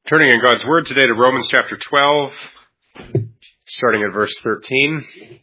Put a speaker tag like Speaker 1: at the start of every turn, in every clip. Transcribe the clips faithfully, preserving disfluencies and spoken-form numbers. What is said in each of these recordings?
Speaker 1: Turning in God's Word today to Romans chapter twelve, starting at verse thirteen.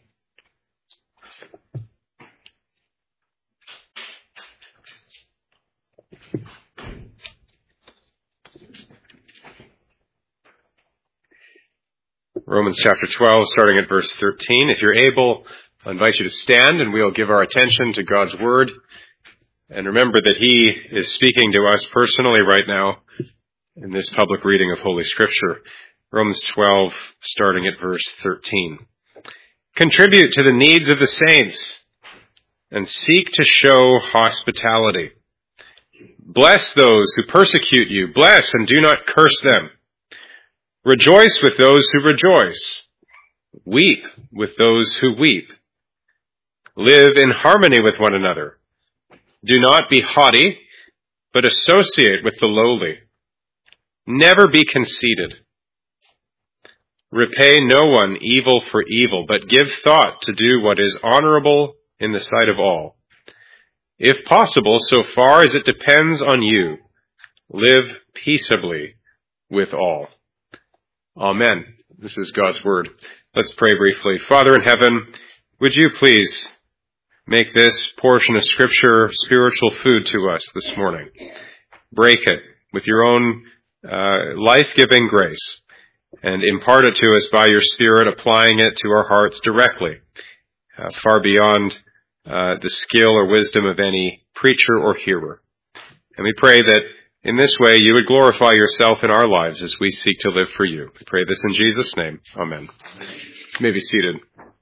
Speaker 1: Romans chapter twelve, starting at verse thirteen. If you're able, I invite you to stand and we'll give our attention to God's Word. And remember that He is speaking to us personally right now in this public reading of Holy Scripture. Romans twelve, starting at verse thirteen. Contribute to the needs of the saints and seek to show hospitality. Bless those who persecute you. Bless and do not curse them. Rejoice with those who rejoice. Weep with those who weep. Live in harmony with one another. Do not be haughty, but associate with the lowly. Never be conceited. Repay no one evil for evil, but give thought to do what is honorable in the sight of all. If possible, so far as it depends on you, live peaceably with all. Amen. This is God's Word. Let's pray briefly. Father in heaven, would you please make this portion of Scripture spiritual food to us this morning? Break it with your own uh, life-giving grace and impart it to us by your Spirit, applying it to our hearts directly, uh, far beyond uh, the skill or wisdom of any preacher or hearer. And we pray that in this way you would glorify yourself in our lives as we seek to live for you. We pray this in Jesus' name. Amen. You may be seated.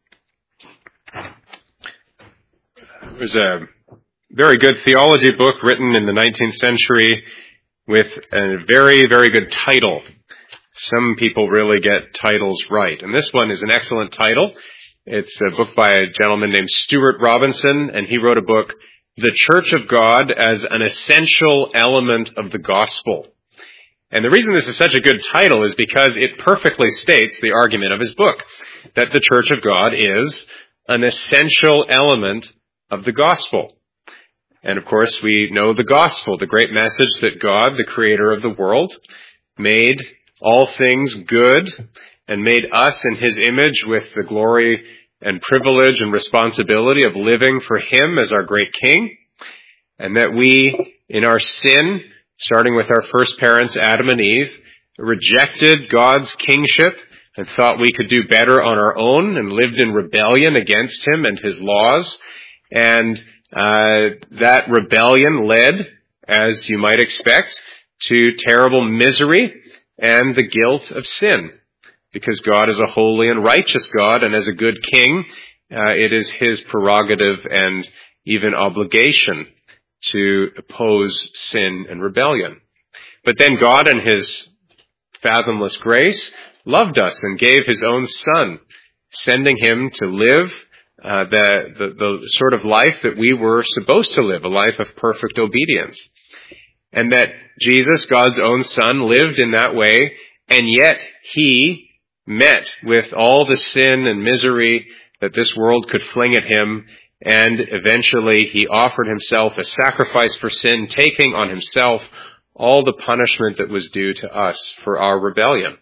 Speaker 1: There's a very good theology book written in the nineteenth century with a very, very good title. Some people really get titles right. And this one is an excellent title. It's a book by a gentleman named Stuart Robinson, and he wrote a book, The Church of God as an Essential Element of the Gospel. And the reason this is such a good title is because it perfectly states the argument of his book, that the Church of God is an essential element of the gospel. And of course, we know the gospel, the great message that God, the creator of the world, made all things good and made us in his image with the glory and privilege and responsibility of living for him as our great king. And that we, in our sin, starting with our first parents, Adam and Eve, rejected God's kingship and thought we could do better on our own and lived in rebellion against him and his laws. And uh that rebellion led, as you might expect, to terrible misery and the guilt of sin. Because God is a holy and righteous God, and as a good king, uh, it is his prerogative and even obligation to oppose sin and rebellion. But then God, in his fathomless grace, loved us and gave his own Son, sending him to live Uh, the, the, the sort of life that we were supposed to live, a life of perfect obedience. And that Jesus, God's own Son, lived in that way, and yet he met with all the sin and misery that this world could fling at him, and eventually he offered himself a sacrifice for sin, taking on himself all the punishment that was due to us for our rebellion.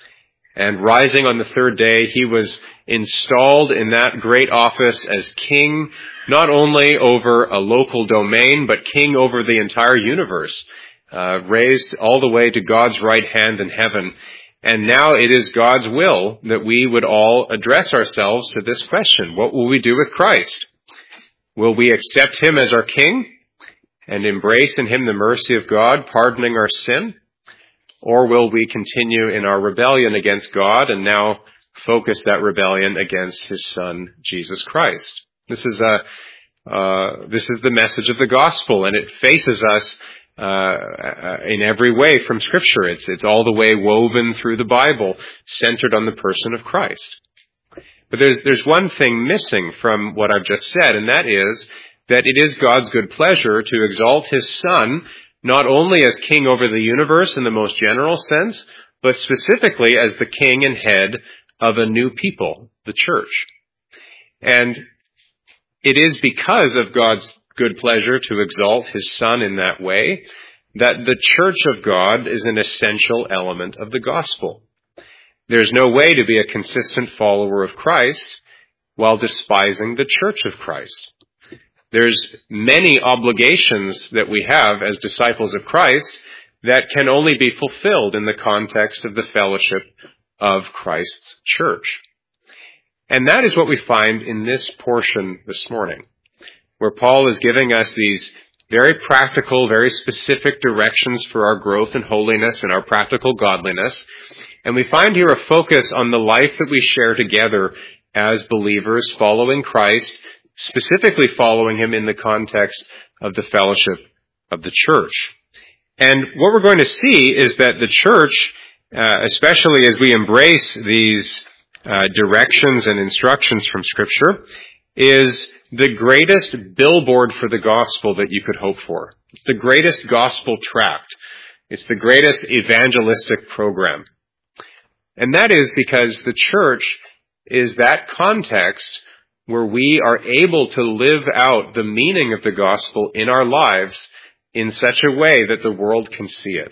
Speaker 1: And rising on the third day, he was installed in that great office as king, not only over a local domain, but king over the entire universe, uh, raised all the way to God's right hand in heaven. And now it is God's will that we would all address ourselves to this question. What will we do with Christ? Will we accept him as our king and embrace in him the mercy of God, pardoning our sin? Or will we continue in our rebellion against God and now focus that rebellion against his Son, Jesus Christ? This is a, uh, this is the message of the gospel, and it faces us, uh, in every way from Scripture. It's, it's all the way woven through the Bible, centered on the person of Christ. But there's, there's one thing missing from what I've just said, and that is that it is God's good pleasure to exalt his Son not only as king over the universe in the most general sense, but specifically as the king and head of a new people, the church. And it is because of God's good pleasure to exalt his Son in that way that the church of God is an essential element of the gospel. There's no way to be a consistent follower of Christ while despising the church of Christ. There's many obligations that we have as disciples of Christ that can only be fulfilled in the context of the fellowship of Christ's church. And that is what we find in this portion this morning, where Paul is giving us these very practical, very specific directions for our growth in holiness and our practical godliness. And we find here a focus on the life that we share together as believers following Christ, specifically following him in the context of the fellowship of the church. And what we're going to see is that the church, uh, especially as we embrace these uh, directions and instructions from Scripture, is the greatest billboard for the gospel that you could hope for. It's the greatest gospel tract. It's the greatest evangelistic program. And that is because the church is that context where we are able to live out the meaning of the gospel in our lives in such a way that the world can see it.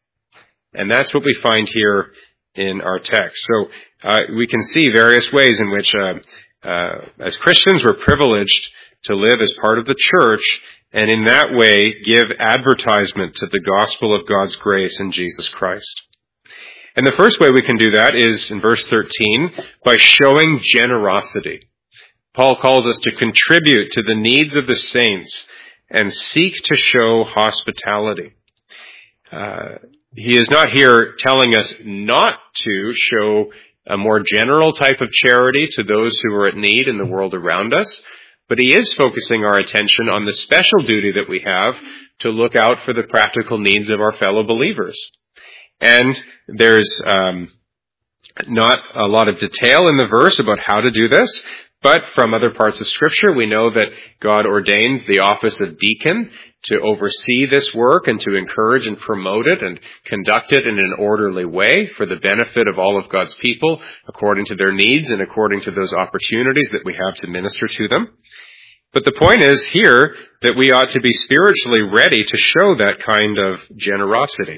Speaker 1: And that's what we find here in our text. So uh, we can see various ways in which uh, Uh, as Christians, we're privileged to live as part of the church and in that way give advertisement to the gospel of God's grace in Jesus Christ. And the first way we can do that is in verse thirteen, by showing generosity. Paul calls us to contribute to the needs of the saints and seek to show hospitality. Uh, he is not here telling us not to show a more general type of charity to those who are at need in the world around us, but he is focusing our attention on the special duty that we have to look out for the practical needs of our fellow believers. And there's um, not a lot of detail in the verse about how to do this, but from other parts of Scripture, we know that God ordained the office of deacon to oversee this work and to encourage and promote it and conduct it in an orderly way for the benefit of all of God's people according to their needs and according to those opportunities that we have to minister to them. But the point is here that we ought to be spiritually ready to show that kind of generosity.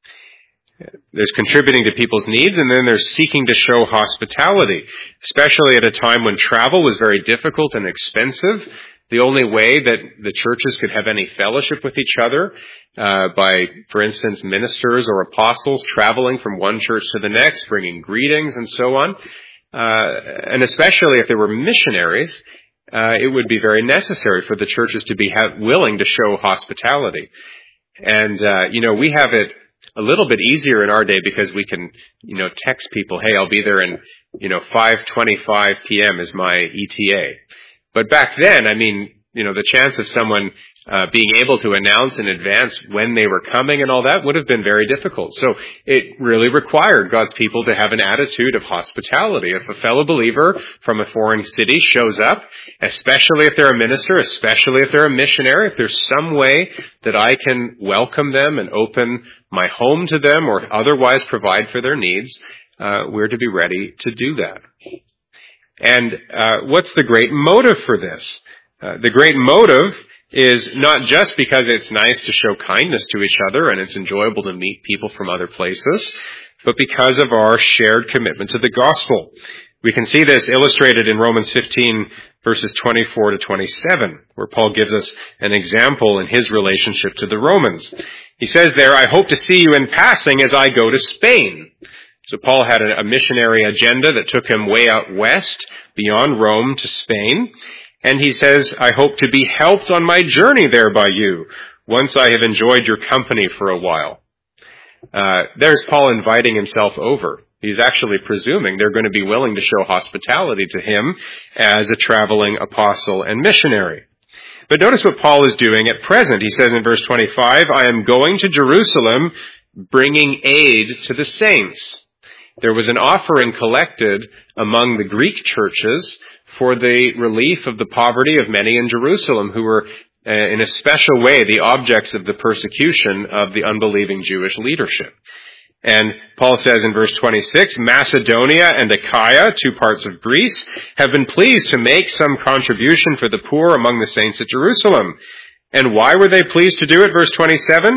Speaker 1: There's contributing to people's needs, and then there's seeking to show hospitality, especially at a time when travel was very difficult and expensive. The only way that the churches could have any fellowship with each other uh, by, for instance, ministers or apostles traveling from one church to the next, bringing greetings and so on. Uh, and especially if there were missionaries, uh, it would be very necessary for the churches to be ha- willing to show hospitality. And, uh, you know, we have it a little bit easier in our day because we can, you know, text people, hey, I'll be there in, you know, five twenty-five p.m. is my E T A. But back then, I mean, you know, the chance of someone uh, being able to announce in advance when they were coming and all that would have been very difficult. So it really required God's people to have an attitude of hospitality. If a fellow believer from a foreign city shows up, especially if they're a minister, especially if they're a missionary, if there's some way that I can welcome them and open my home to them or otherwise provide for their needs, uh, we're to be ready to do that. And uh, what's the great motive for this? Uh, the great motive is not just because it's nice to show kindness to each other and it's enjoyable to meet people from other places, but because of our shared commitment to the gospel. We can see this illustrated in Romans fifteen, verses twenty-four to twenty-seven, where Paul gives us an example in his relationship to the Romans. He says there, I hope to see you in passing as I go to Spain. So Paul had a missionary agenda that took him way out west, beyond Rome to Spain. And he says, I hope to be helped on my journey there by you, once I have enjoyed your company for a while. Uh, there's Paul inviting himself over. He's actually presuming they're going to be willing to show hospitality to him as a traveling apostle and missionary. But notice what Paul is doing at present. He says in verse twenty-five, I am going to Jerusalem, bringing aid to the saints. There was an offering collected among the Greek churches for the relief of the poverty of many in Jerusalem who were uh, in a special way the objects of the persecution of the unbelieving Jewish leadership. And Paul says in verse twenty-six, Macedonia and Achaia, two parts of Greece, have been pleased to make some contribution for the poor among the saints at Jerusalem. And why were they pleased to do it? Verse twenty-seven,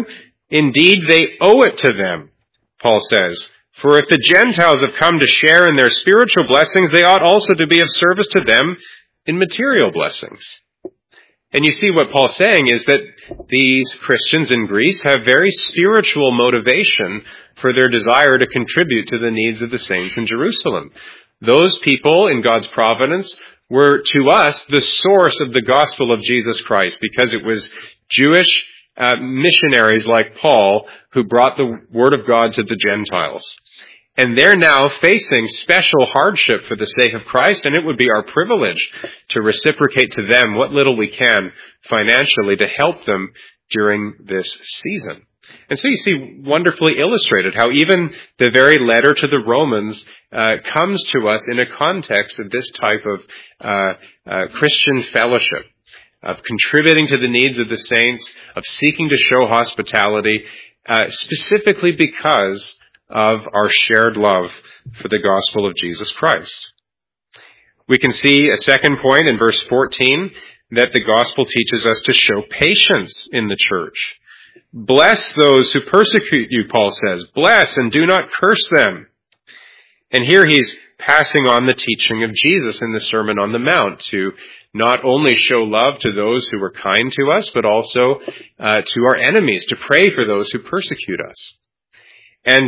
Speaker 1: Indeed, they owe it to them, Paul says. For if the Gentiles have come to share in their spiritual blessings, they ought also to be of service to them in material blessings. And you see what Paul's saying is that these Christians in Greece have very spiritual motivation for their desire to contribute to the needs of the saints in Jerusalem. Those people in God's providence were to us the source of the gospel of Jesus Christ, because it was Jewish uh, missionaries like Paul who brought the word of God to the Gentiles. And they're now facing special hardship for the sake of Christ, and it would be our privilege to reciprocate to them what little we can financially to help them during this season. And so you see wonderfully illustrated how even the very letter to the Romans uh, comes to us in a context of this type of uh, uh, Christian fellowship, of contributing to the needs of the saints, of seeking to show hospitality, uh, specifically because of our shared love for the gospel of Jesus Christ. We can see a second point in verse fourteen that the gospel teaches us to show patience in the church. Bless those who persecute you, Paul says. Bless and do not curse them. And here he's passing on the teaching of Jesus in the Sermon on the Mount to not only show love to those who were kind to us, but also uh, to our enemies, to pray for those who persecute us. And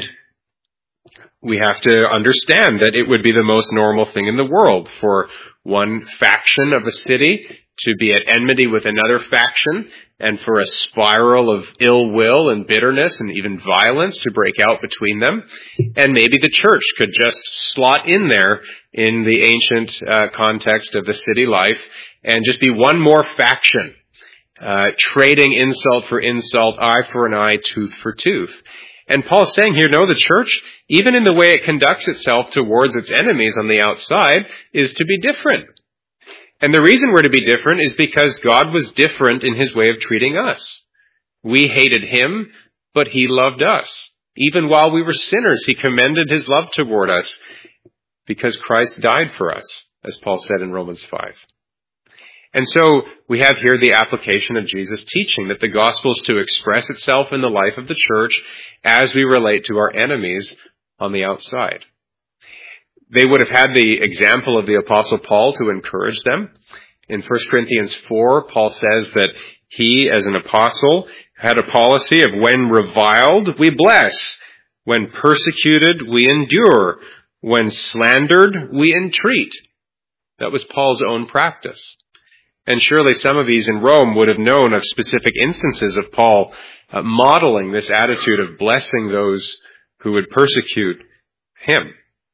Speaker 1: we have to understand that it would be the most normal thing in the world for one faction of a city to be at enmity with another faction, and for a spiral of ill will and bitterness and even violence to break out between them. And maybe the church could just slot in there in the ancient uh, context of the city life and just be one more faction, uh, trading insult for insult, eye for an eye, tooth for tooth. And Paul's saying here, no, the church, even in the way it conducts itself towards its enemies on the outside, is to be different. And the reason we're to be different is because God was different in his way of treating us. We hated him, but he loved us. Even while we were sinners, he commended his love toward us because Christ died for us, as Paul said in Romans five. And so we have here the application of Jesus' teaching that the gospel is to express itself in the life of the church as we relate to our enemies on the outside. They would have had the example of the Apostle Paul to encourage them. In First Corinthians four, Paul says that he, as an apostle, had a policy of when reviled, we bless. When persecuted, we endure. When slandered, we entreat. That was Paul's own practice. And surely some of these in Rome would have known of specific instances of Paul uh, modeling this attitude of blessing those who would persecute him.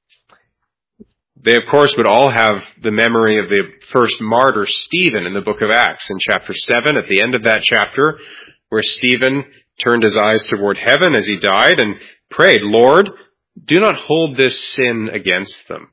Speaker 1: They, of course, would all have the memory of the first martyr, Stephen, in the book of Acts, in chapter seven, at the end of that chapter, where Stephen turned his eyes toward heaven as he died and prayed, Lord, do not hold this sin against them.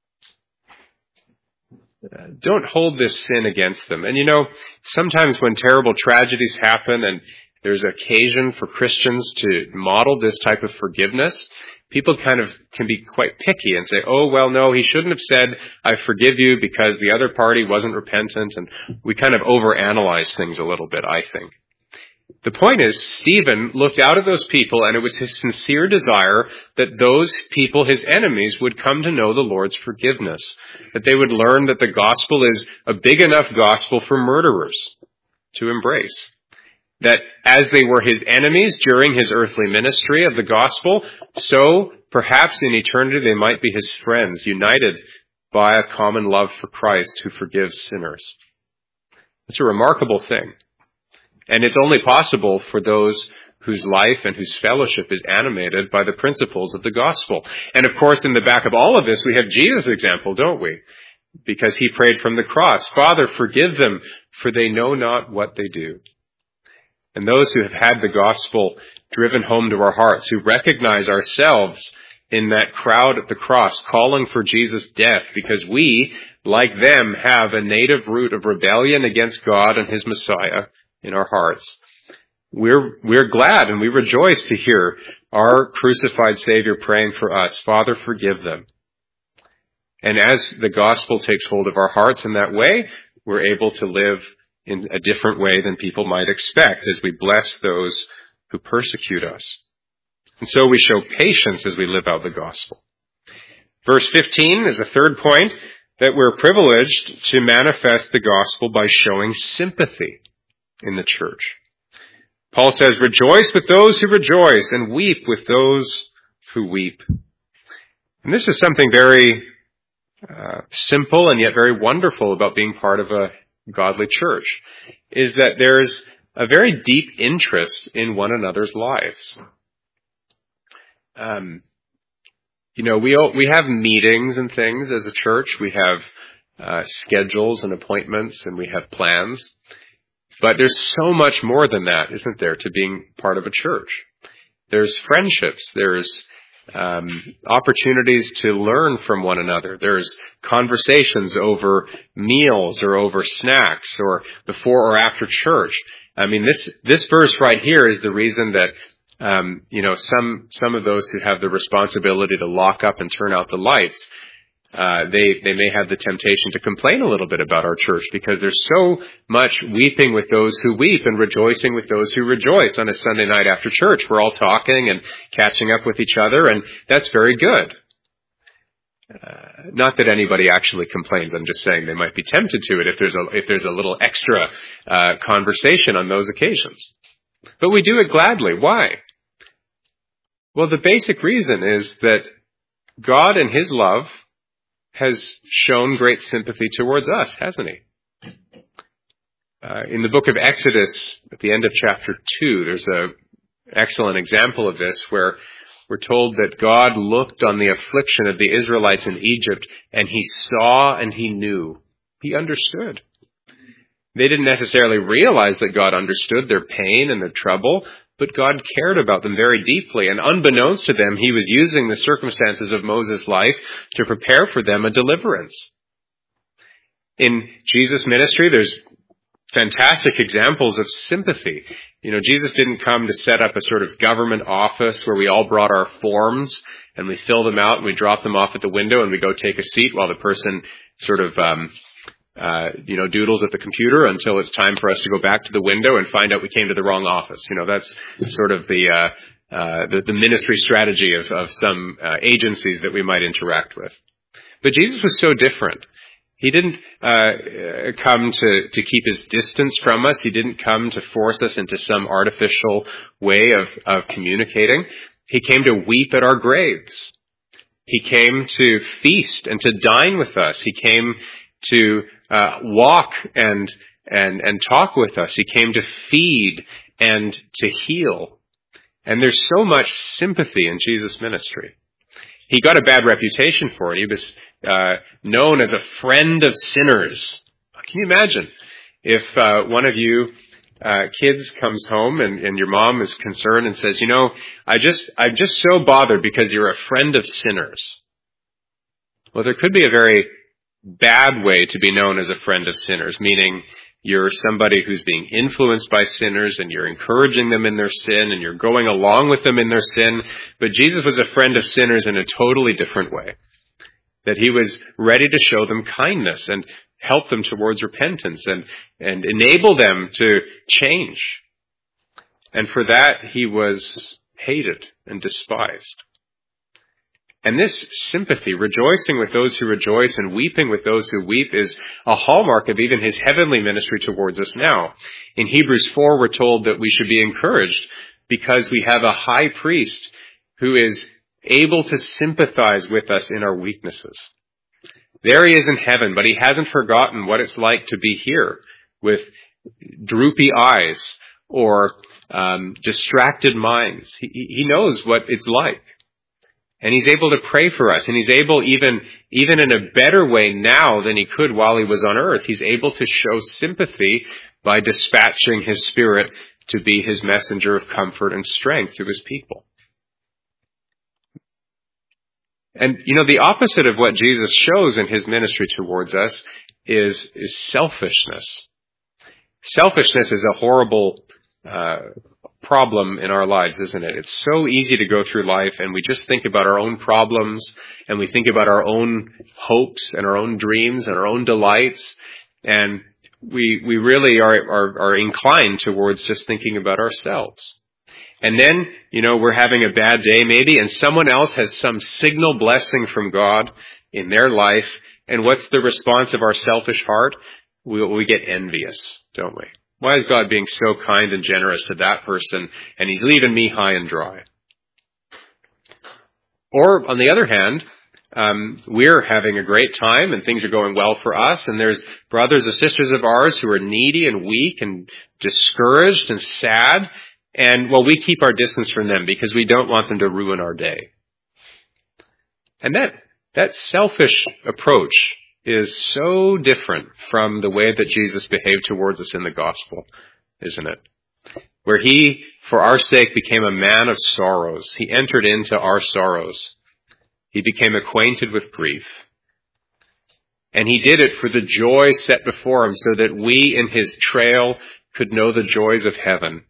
Speaker 1: Don't hold this sin against them. And you know, sometimes when terrible tragedies happen and there's occasion for Christians to model this type of forgiveness, people kind of can be quite picky and say, oh, well, no, he shouldn't have said, I forgive you because the other party wasn't repentant. And we kind of overanalyze things a little bit, I think. The point is, Stephen looked out at those people, and it was his sincere desire that those people, his enemies, would come to know the Lord's forgiveness, that they would learn that the gospel is a big enough gospel for murderers to embrace. That as they were his enemies during his earthly ministry of the gospel, so perhaps in eternity they might be his friends, united by a common love for Christ who forgives sinners. It's a remarkable thing. And it's only possible for those whose life and whose fellowship is animated by the principles of the gospel. And of course, in the back of all of this, we have Jesus' example, don't we? Because he prayed from the cross, Father, forgive them, for they know not what they do. And those who have had the gospel driven home to our hearts, who recognize ourselves in that crowd at the cross calling for Jesus' death, because we, like them, have a native root of rebellion against God and his Messiah in our hearts. We're, we're glad and we rejoice to hear our crucified Savior praying for us, Father, forgive them. And as the gospel takes hold of our hearts in that way, we're able to live in a different way than people might expect as we bless those who persecute us. And so we show patience as we live out the gospel. Verse fifteen is a third point, that we're privileged to manifest the gospel by showing sympathy in the church. Paul says, rejoice with those who rejoice and weep with those who weep. And this is something very uh, simple and yet very wonderful about being part of a godly church, is that there's a very deep interest in one another's lives. Um, you know, we we have meetings and things as a church. We have uh, schedules and appointments, and we have plans. But there's so much more than that, isn't there, to being part of a church? There's friendships. There's um, opportunities to learn from one another. There's conversations over meals or over snacks or before or after church. I mean, this this verse right here is the reason that um, you know some some of those who have the responsibility to lock up and turn out the lights, uh, they they may have the temptation to complain a little bit about our church because there's so much weeping with those who weep and rejoicing with those who rejoice on a Sunday night after church. We're all talking and catching up with each other, and that's very good. Uh, not that anybody actually complains. I'm just saying they might be tempted to it if there's a if there's a little extra uh, conversation on those occasions. But we do it gladly. Why? Well, the basic reason is that God in His love has shown great sympathy towards us, hasn't He? Uh, in the book of Exodus, at the end of chapter two, there's an excellent example of this where we're told that God looked on the affliction of the Israelites in Egypt, and He saw and He knew. He understood. They didn't necessarily realize that God understood their pain and their trouble, but God cared about them very deeply. And unbeknownst to them, He was using the circumstances of Moses' life to prepare for them a deliverance. In Jesus' ministry, there's fantastic examples of sympathy. You know, Jesus didn't come to set up a sort of government office where we all brought our forms and we fill them out and we drop them off at the window and we go take a seat while the person sort of, um, uh, you know, doodles at the computer until it's time for us to go back to the window and find out we came to the wrong office. You know, that's sort of the, uh, uh, the, the ministry strategy of, of some uh, agencies that we might interact with. But Jesus was so different. He didn't uh, come to, to keep His distance from us. He didn't come to force us into some artificial way of, of communicating. He came to weep at our graves. He came to feast and to dine with us. He came to uh, walk and and and talk with us. He came to feed and to heal. And there's so much sympathy in Jesus' ministry. He got a bad reputation for it. He was uh, known as a friend of sinners. Can you imagine if uh, one of you uh, kids comes home and, and your mom is concerned and says, you know, I just, I'm just so bothered because you're a friend of sinners. Well, there could be a very bad way to be known as a friend of sinners, meaning you're somebody who's being influenced by sinners and you're encouraging them in their sin and you're going along with them in their sin. But Jesus was a friend of sinners in a totally different way. That He was ready to show them kindness and help them towards repentance and, and enable them to change. And for that, He was hated and despised. And this sympathy, rejoicing with those who rejoice and weeping with those who weep, is a hallmark of even His heavenly ministry towards us now. In Hebrews four, we're told that we should be encouraged because we have a high priest who is able to sympathize with us in our weaknesses. There He is in heaven, but He hasn't forgotten what it's like to be here with droopy eyes or um, distracted minds. He, he knows what it's like. And He's able to pray for us. And He's able, even, even in a better way now than He could while He was on earth, He's able to show sympathy by dispatching His Spirit to be His messenger of comfort and strength to His people. And, you know, the opposite of what Jesus shows in His ministry towards us is, is selfishness. Selfishness is a horrible uh problem in our lives, isn't it? It's so easy to go through life and we just think about our own problems and we think about our own hopes and our own dreams and our own delights. And we we really are, are, are inclined towards just thinking about ourselves. And then, you know, we're having a bad day maybe, and someone else has some signal blessing from God in their life. And what's the response of our selfish heart? We, we get envious, don't we? Why is God being so kind and generous to that person, and he's leaving me high and dry? Or, on the other hand, um, we're having a great time and things are going well for us, and there's brothers or sisters of ours who are needy and weak and discouraged and sad, and, well, we keep our distance from them because we don't want them to ruin our day. And that, that selfish approach is so different from the way that Jesus behaved towards us in the gospel, isn't it? Where he, for our sake, became a man of sorrows. He entered into our sorrows. He became acquainted with grief. And he did it for the joy set before him so that we in his trail could know the joys of heaven.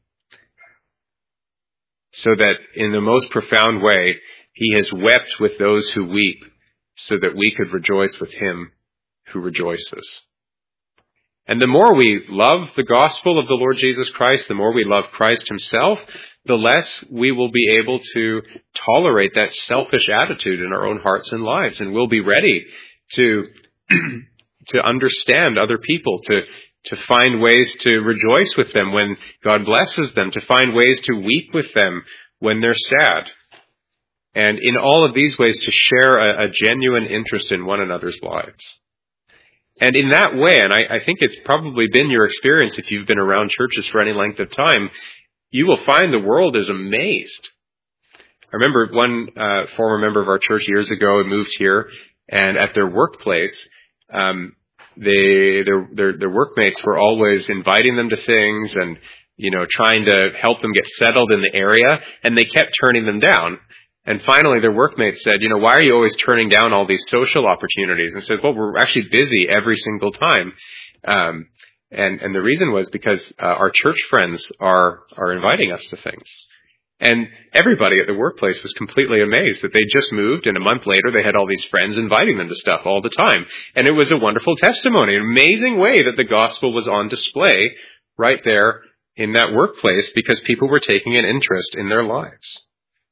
Speaker 1: So that in the most profound way, he has wept with those who weep so that we could rejoice with him who rejoices. And the more we love the gospel of the Lord Jesus Christ, the more we love Christ himself, the less we will be able to tolerate that selfish attitude in our own hearts and lives. And we'll be ready to, to understand other people, to, to find ways to rejoice with them when God blesses them, to find ways to weep with them when they're sad. And in all of these ways to share a, a genuine interest in one another's lives. And in that way, and I, I think it's probably been your experience if you've been around churches for any length of time, you will find the world is amazed. I remember one uh, former member of our church years ago moved here, and at their workplace, um, they their, their their workmates were always inviting them to things and, you know, trying to help them get settled in the area, and they kept turning them down. And finally, their workmates said, you know, why are you always turning down all these social opportunities? And said, well, we're actually busy every single time. Um, and, and the reason was because uh, our church friends are, are inviting us to things. And everybody at the workplace was completely amazed that they just moved, and a month later they had all these friends inviting them to stuff all the time. And it was a wonderful testimony, an amazing way that the gospel was on display right there in that workplace because people were taking an interest in their lives.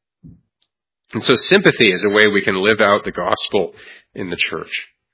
Speaker 1: And so sympathy is a way we can live out the gospel in the church.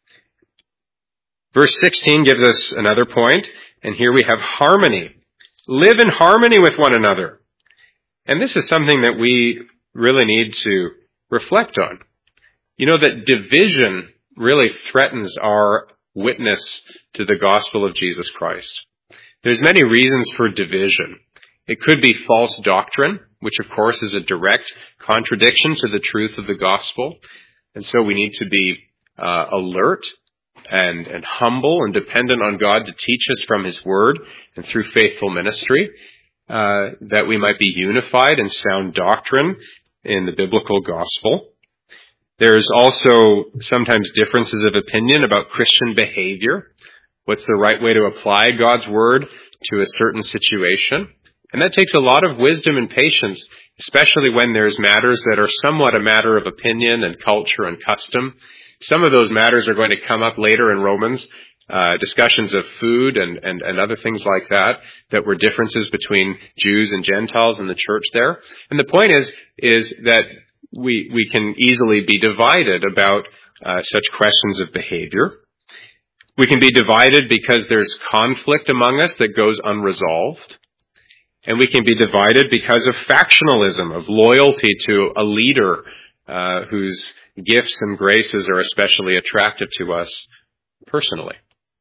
Speaker 1: Verse sixteen gives us another point, and here we have harmony. Live in harmony with one another. And this is something that we really need to reflect on. You know that division really threatens our witness to the gospel of Jesus Christ. There's many reasons for division. It could be false doctrine, which of course is a direct contradiction to the truth of the gospel. And so we need to be uh, alert and, and humble and dependent on God to teach us from his word and through faithful ministry, uh, that we might be unified in sound doctrine in the biblical gospel. There's also sometimes differences of opinion about Christian behavior. What's the right way to apply God's word to a certain situation? And that takes a lot of wisdom and patience, especially when there's matters that are somewhat a matter of opinion and culture and custom. Some of those matters are going to come up later in Romans, uh, discussions of food and, and, and other things like that, that were differences between Jews and Gentiles in the church there. And the point is, is that we, we can easily be divided about uh, such questions of behavior. We can be divided because there's conflict among us that goes unresolved. And we can be divided because of factionalism, of loyalty to a leader uh, whose gifts and graces are especially attractive to us personally.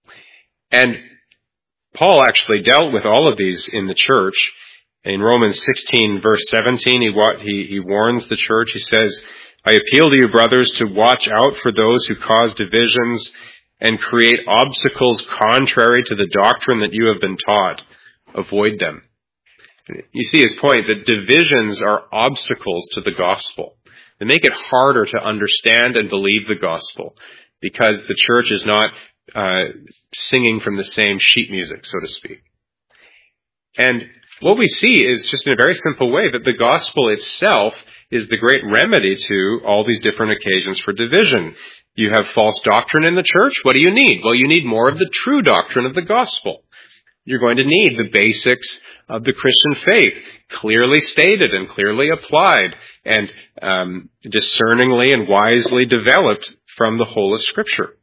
Speaker 1: And Paul actually dealt with all of these in the church. In Romans sixteen, verse seventeen, he, he, he warns the church. He says, I appeal to you, brothers, to watch out for those who cause divisions and create obstacles contrary to the doctrine that you have been taught. Avoid them. You see his point that divisions are obstacles to the gospel. They make it harder to understand and believe the gospel because the church is not uh, singing from the same sheet music, so to speak. And what we see is just in a very simple way that the gospel itself is the great remedy to all these different occasions for division. You have false doctrine in the church. What do you need? Well, you need more of the true doctrine of the gospel. You're going to need the basics of the Christian faith, clearly stated and clearly applied and um, discerningly and wisely developed from the whole of Scripture.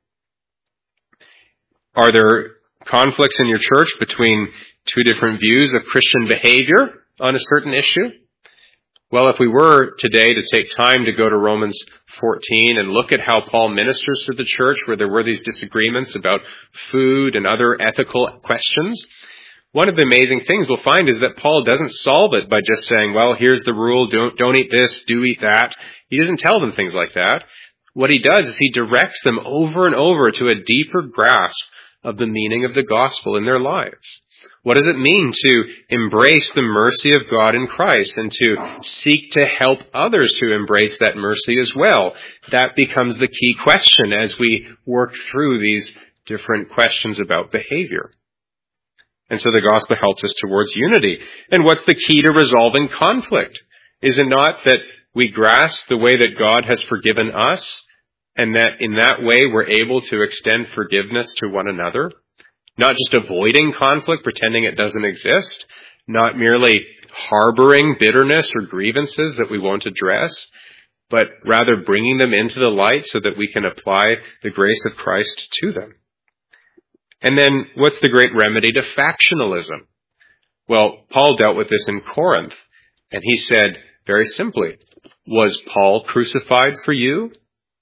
Speaker 1: Are there conflicts in your church between two different views of Christian behavior on a certain issue? Well, if we were today to take time to go to Romans fourteen and look at how Paul ministers to the church, where there were these disagreements about food and other ethical questions, one of the amazing things we'll find is that Paul doesn't solve it by just saying, well, here's the rule, don't, don't eat this, do eat that. He doesn't tell them things like that. What he does is he directs them over and over to a deeper grasp of the meaning of the gospel in their lives. What does it mean to embrace the mercy of God in Christ and to seek to help others to embrace that mercy as well? That becomes the key question as we work through these different questions about behavior. And so the gospel helps us towards unity. And what's the key to resolving conflict? Is it not that we grasp the way that God has forgiven us and that in that way we're able to extend forgiveness to one another? Not just avoiding conflict, pretending it doesn't exist, not merely harboring bitterness or grievances that we won't address, but rather bringing them into the light so that we can apply the grace of Christ to them. And then what's the great remedy to factionalism? Well, Paul dealt with this in Corinth, and he said very simply, was Paul crucified for you?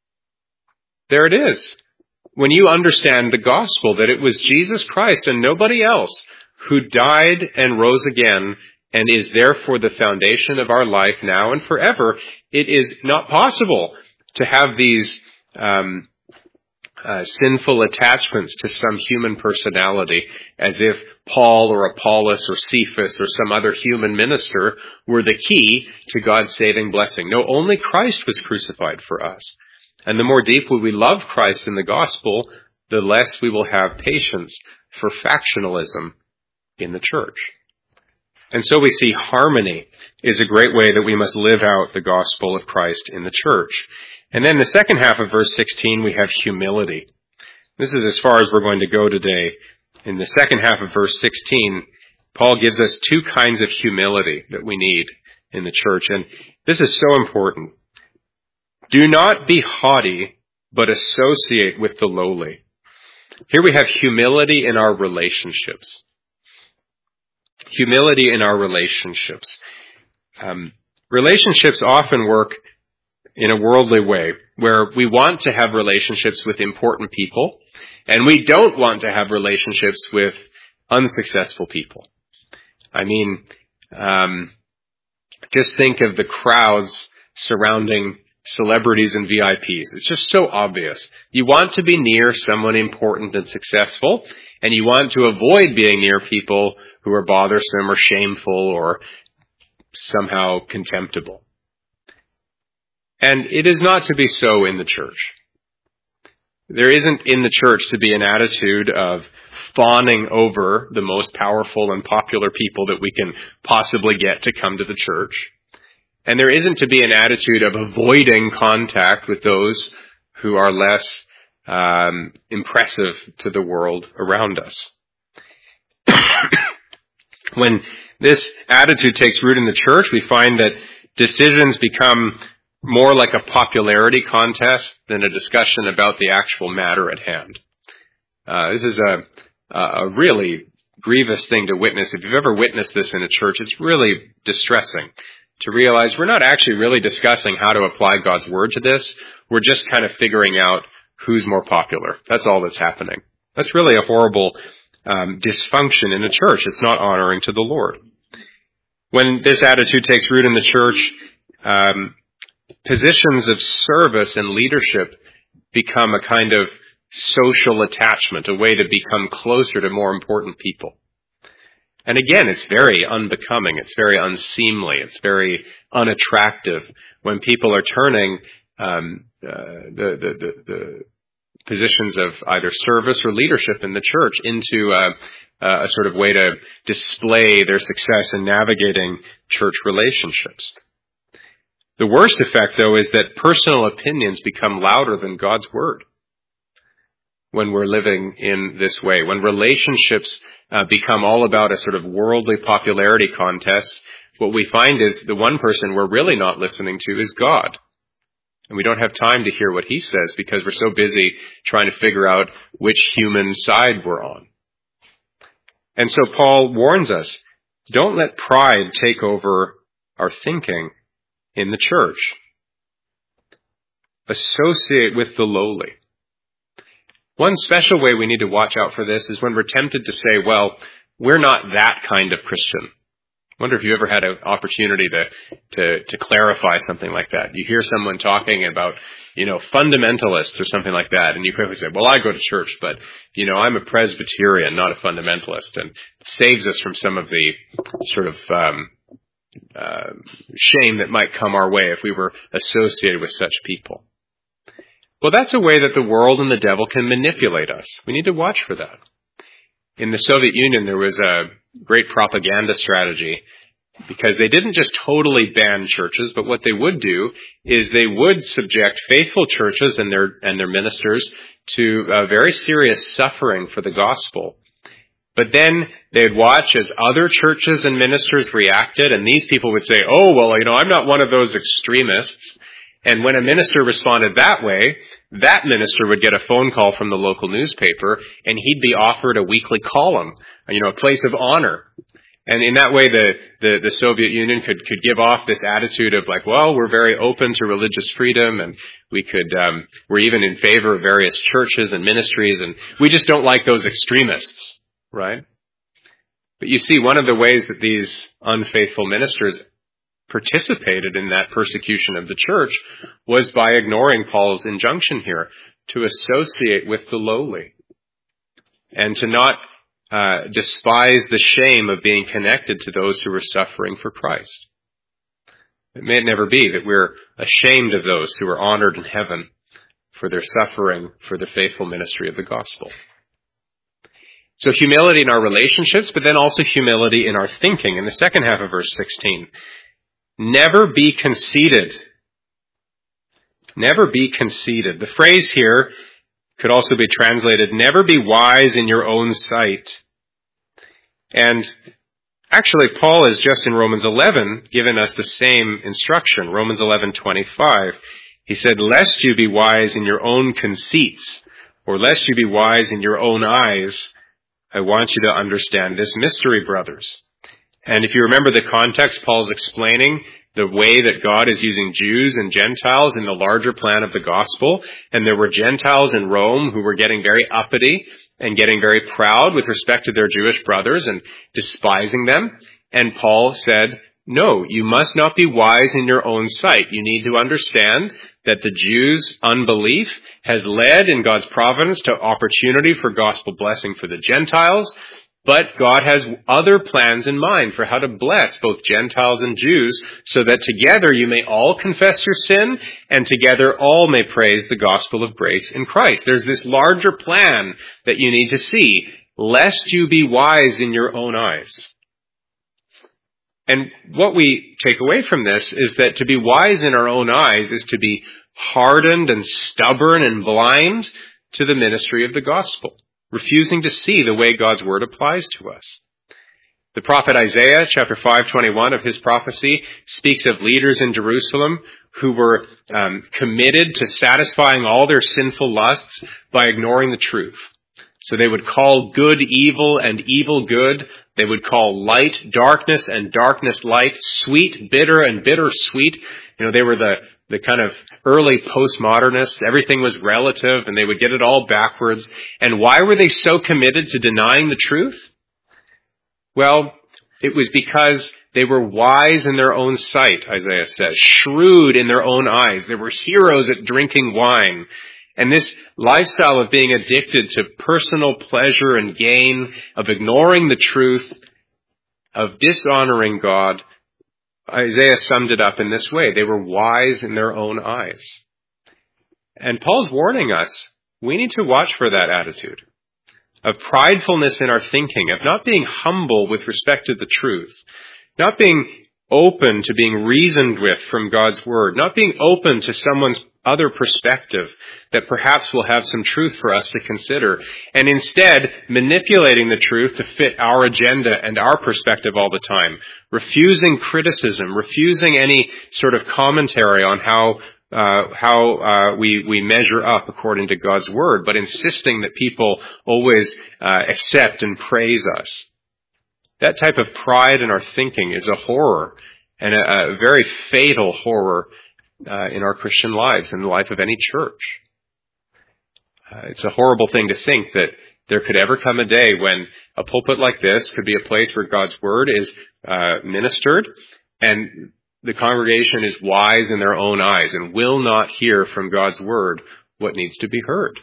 Speaker 1: There it is. When you understand the gospel, that it was Jesus Christ and nobody else who died and rose again and is therefore the foundation of our life now and forever, it is not possible to have these um, uh, sinful attachments to some human personality as if Paul or Apollos or Cephas or some other human minister were the key to God's saving blessing. No, only Christ was crucified for us. And the more deeply we love Christ in the gospel, the less we will have patience for factionalism in the church. And so we see harmony is a great way that we must live out the gospel of Christ in the church. And then the second half of verse sixteen, we have humility. This is as far as we're going to go today. In the second half of verse sixteen, Paul gives us two kinds of humility that we need in the church. And this is so important. Do not be haughty, but associate with the lowly. Here we have humility in our relationships. Humility in our relationships. Um, relationships often work in a worldly way, where we want to have relationships with important people, and we don't want to have relationships with unsuccessful people. I mean, um, just think of the crowds surrounding celebrities and V I Ps. It's just so obvious. You want to be near someone important and successful, and you want to avoid being near people who are bothersome or shameful or somehow contemptible. And it is not to be so in the church. There isn't in the church to be an attitude of fawning over the most powerful and popular people that we can possibly get to come to the church. And there isn't to be an attitude of avoiding contact with those who are less um, impressive to the world around us. When this attitude takes root in the church, we find that decisions become more like a popularity contest than a discussion about the actual matter at hand. Uh, this is a, a really grievous thing to witness. If you've ever witnessed this in a church, it's really distressing to realize we're not actually really discussing how to apply God's word to this. We're just kind of figuring out who's more popular. That's all that's happening. That's really a horrible um, dysfunction in the church. It's not honoring to the Lord. When this attitude takes root in the church, um, positions of service and leadership become a kind of social attachment, a way to become closer to more important people. And again, it's very unbecoming. It's very unseemly. It's very unattractive when people are turning um, uh, the, the, the, the positions of either service or leadership in the church into uh, a sort of way to display their success in navigating church relationships. The worst effect, though, is that personal opinions become louder than God's word when we're living in this way, when relationships uh, become all about a sort of worldly popularity contest, what we find is the one person we're really not listening to is God. And we don't have time to hear what he says because we're so busy trying to figure out which human side we're on. And so Paul warns us, don't let pride take over our thinking in the church. Associate with the lowly. One special way we need to watch out for this is when we're tempted to say, well, we're not that kind of Christian. I wonder if you ever had an opportunity to, to, to clarify something like that. You hear someone talking about, you know, fundamentalists or something like that, and you quickly say, well, I go to church, but, you know, I'm a Presbyterian, not a fundamentalist, and it saves us from some of the sort of um, uh, shame that might come our way if we were associated with such people. Well, that's a way that the world and the devil can manipulate us. We need to watch for that. In the Soviet Union, there was a great propaganda strategy because they didn't just totally ban churches, but what they would do is they would subject faithful churches and their and their ministers to uh, very serious suffering for the gospel. But then they'd watch as other churches and ministers reacted, and these people would say, oh, well, you know, I'm not one of those extremists. And when a minister responded that way, that minister would get a phone call from the local newspaper, and he'd be offered a weekly column, you know, a place of honor. And in that way, the, the, the Soviet Union could, could give off this attitude of like, well, we're very open to religious freedom, and we could, um, we're even in favor of various churches and ministries, and we just don't like those extremists, right? But you see, one of the ways that these unfaithful ministers participated in that persecution of the church was by ignoring Paul's injunction here to associate with the lowly and to not uh, despise the shame of being connected to those who are suffering for Christ. It may never be that we're ashamed of those who are honored in heaven for their suffering for the faithful ministry of the gospel. So humility in our relationships, but then also humility in our thinking. In the second half of verse sixteen, never be conceited. Never be conceited. The phrase here could also be translated, never be wise in your own sight. And actually, Paul has just in Romans eleven given us the same instruction. Romans eleven twenty-five. He said, lest you be wise in your own conceits, or lest you be wise in your own eyes, I want you to understand this mystery, brothers. And if you remember the context, Paul's explaining the way that God is using Jews and Gentiles in the larger plan of the gospel. And there were Gentiles in Rome who were getting very uppity and getting very proud with respect to their Jewish brothers and despising them. And Paul said, no, you must not be wise in your own sight. You need to understand that the Jews' unbelief has led in God's providence to opportunity for gospel blessing for the Gentiles. But God has other plans in mind for how to bless both Gentiles and Jews so that together you may all confess your sin and together all may praise the gospel of grace in Christ. There's this larger plan that you need to see, lest you be wise in your own eyes. And what we take away from this is that to be wise in our own eyes is to be hardened and stubborn and blind to the ministry of the gospel, refusing to see the way God's word applies to us. The prophet Isaiah, chapter five twenty-one of his prophecy, speaks of leaders in Jerusalem who were um, committed to satisfying all their sinful lusts by ignoring the truth. So they would call good evil and evil good. They would call light darkness and darkness light, sweet bitter and bitter sweet. You know, they were the the kind of early postmodernists. Everything was relative and they would get it all backwards. And why were they so committed to denying the truth? Well, it was because they were wise in their own sight, Isaiah says, shrewd in their own eyes. They were heroes at drinking wine. And this lifestyle of being addicted to personal pleasure and gain, of ignoring the truth, of dishonoring God, Isaiah summed it up in this way. They were wise in their own eyes. And Paul's warning us, we need to watch for that attitude of pridefulness in our thinking, of not being humble with respect to the truth, not being open to being reasoned with from God's Word, not being open to someone's other perspective that perhaps will have some truth for us to consider, and instead manipulating the truth to fit our agenda and our perspective all the time, refusing criticism, refusing any sort of commentary on how uh, how uh, we we measure up according to God's Word, but insisting that people always uh, accept and praise us. That type of pride in our thinking is a horror, and a, a very fatal horror uh, in our Christian lives, in the life of any church. Uh, it's a horrible thing to think that there could ever come a day when a pulpit like this could be a place where God's Word is uh, ministered, and the congregation is wise in their own eyes and will not hear from God's Word what needs to be heard.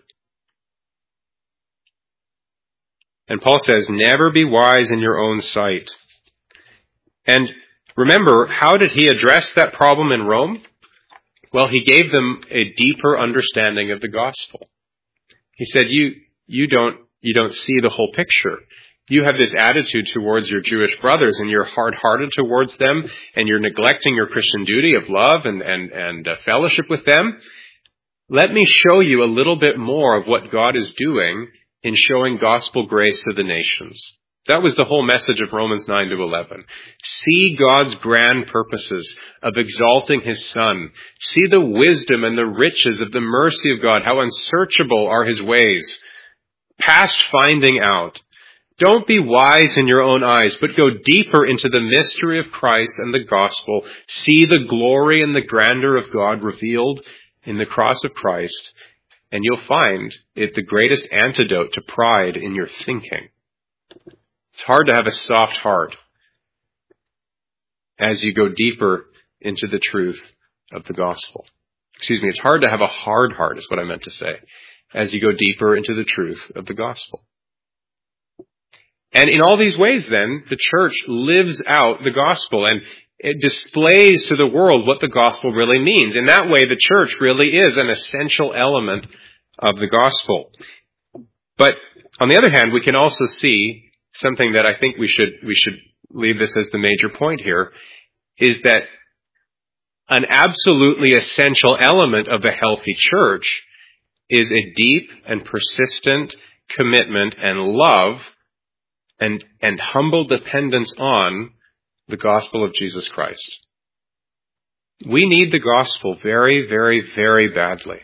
Speaker 1: And Paul says, never be wise in your own sight. And remember, how did he address that problem in Rome? Well, he gave them a deeper understanding of the gospel. He said, you, you don't, you don't see the whole picture. You have this attitude towards your Jewish brothers, and you're hard-hearted towards them, and you're neglecting your Christian duty of love and, and, and uh, fellowship with them. Let me show you a little bit more of what God is doing in showing gospel grace to the nations. That was the whole message of Romans nine to eleven. See God's grand purposes of exalting His Son. See the wisdom and the riches of the mercy of God, how unsearchable are His ways. Past finding out. Don't be wise in your own eyes, but go deeper into the mystery of Christ and the gospel. See the glory and the grandeur of God revealed in the cross of Christ, and you'll find it the greatest antidote to pride in your thinking. It's hard to have a soft heart as you go deeper into the truth of the gospel. Excuse me, it's hard to have a hard heart, is what I meant to say, as you go deeper into the truth of the gospel. And in all these ways, then, the church lives out the gospel, and it displays to the world what the gospel really means. In that way, the church really is an essential element of the gospel. But on the other hand, we can also see something that I think we should we should leave this as the major point here, is that an absolutely essential element of a healthy church is a deep and persistent commitment and love and, and humble dependence on the gospel of Jesus Christ. We need the gospel very, very, very badly.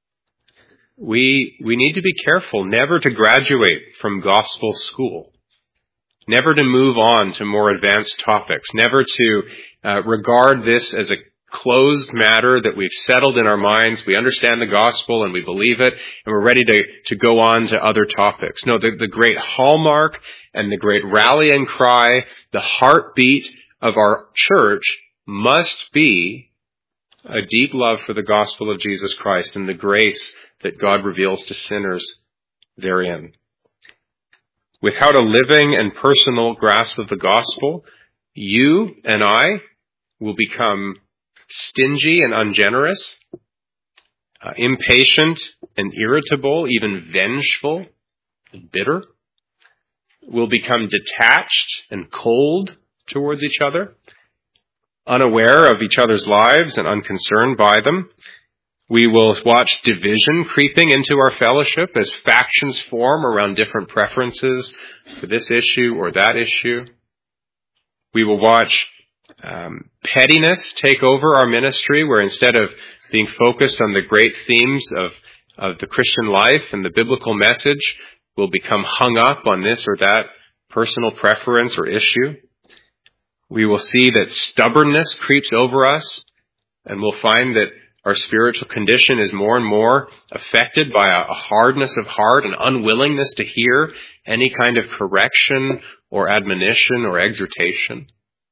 Speaker 1: We, we need to be careful never to graduate from gospel school, never to move on to more advanced topics, never to uh, regard this as a closed matter that we've settled in our minds. We understand the gospel and we believe it, and we're ready to, to go on to other topics. No, the, the great hallmark and the great rallying cry, the heartbeat of our church must be a deep love for the gospel of Jesus Christ and the grace that God reveals to sinners therein. Without a living and personal grasp of the gospel, you and I will become stingy and ungenerous, uh, impatient and irritable, even vengeful and bitter. We'll become detached and cold towards each other, unaware of each other's lives and unconcerned by them. We will watch division creeping into our fellowship as factions form around different preferences for this issue or that issue. We will watch um, pettiness take over our ministry, where instead of being focused on the great themes of, of the Christian life and the biblical message, we'll become hung up on this or that personal preference or issue. We will see that stubbornness creeps over us, and we'll find that our spiritual condition is more and more affected by a hardness of heart, an unwillingness to hear any kind of correction or admonition or exhortation.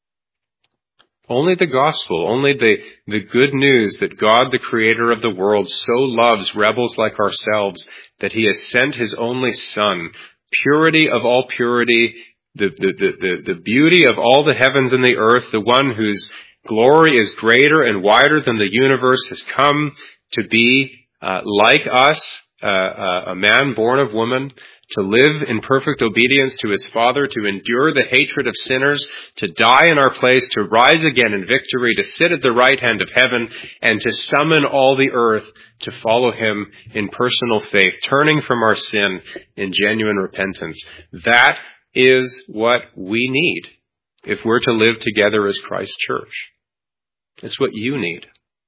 Speaker 1: Only the gospel, only the, the good news that God, the creator of the world, so loves rebels like ourselves that he has sent his only Son, purity of all purity, the, the, the, the, the beauty of all the heavens and the earth, the one whose glory is greater and wider than the universe, has come to be uh, like us, uh, uh, a man born of woman, to live in perfect obedience to his Father, to endure the hatred of sinners, to die in our place, to rise again in victory, to sit at the right hand of heaven, and to summon all the earth to follow him in personal faith, turning from our sin in genuine repentance. That is what we need if we're to live together as Christ's church. It's what you need.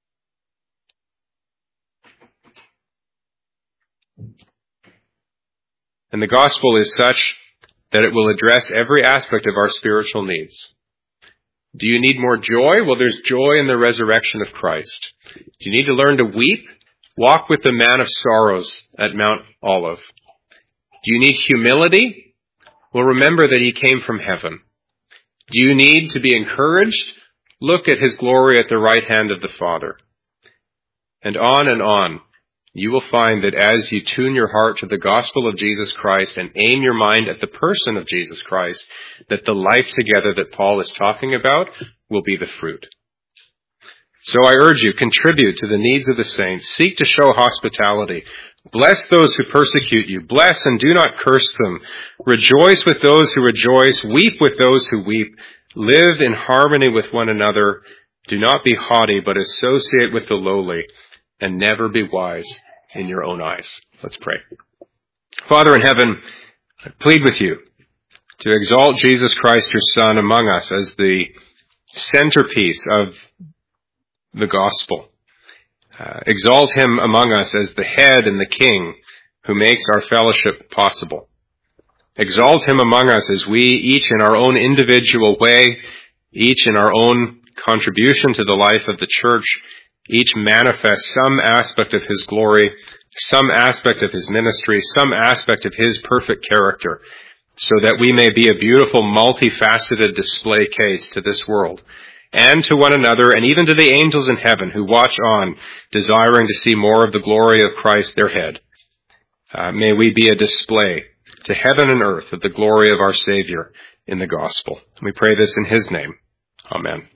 Speaker 1: And the gospel is such that it will address every aspect of our spiritual needs. Do you need more joy? Well, there's joy in the resurrection of Christ. Do you need to learn to weep? Walk with the man of sorrows at Mount Olive. Do you need humility? Well, remember that he came from heaven. Do you need to be encouraged? Look at his glory at the right hand of the Father. And on and on. You will find that as you tune your heart to the gospel of Jesus Christ and aim your mind at the person of Jesus Christ, that the life together that Paul is talking about will be the fruit. So I urge you, contribute to the needs of the saints. Seek to show hospitality. Bless those who persecute you. Bless and do not curse them. Rejoice with those who rejoice. Weep with those who weep. Live in harmony with one another. Do not be haughty, but associate with the lowly, and never be wise in your own eyes. Let's pray. Father in heaven, I plead with you to exalt Jesus Christ, your Son, among us as the centerpiece of the gospel. Uh, exalt him among us as the head and the king who makes our fellowship possible. Exalt him among us as we, each in our own individual way, each in our own contribution to the life of the church, each manifest some aspect of his glory, some aspect of his ministry, some aspect of his perfect character, so that we may be a beautiful, multifaceted display case to this world, and to one another, and even to the angels in heaven who watch on, desiring to see more of the glory of Christ, their head. Uh, may we be a display to heaven and earth of the glory of our Savior in the gospel. We pray this in his name. Amen.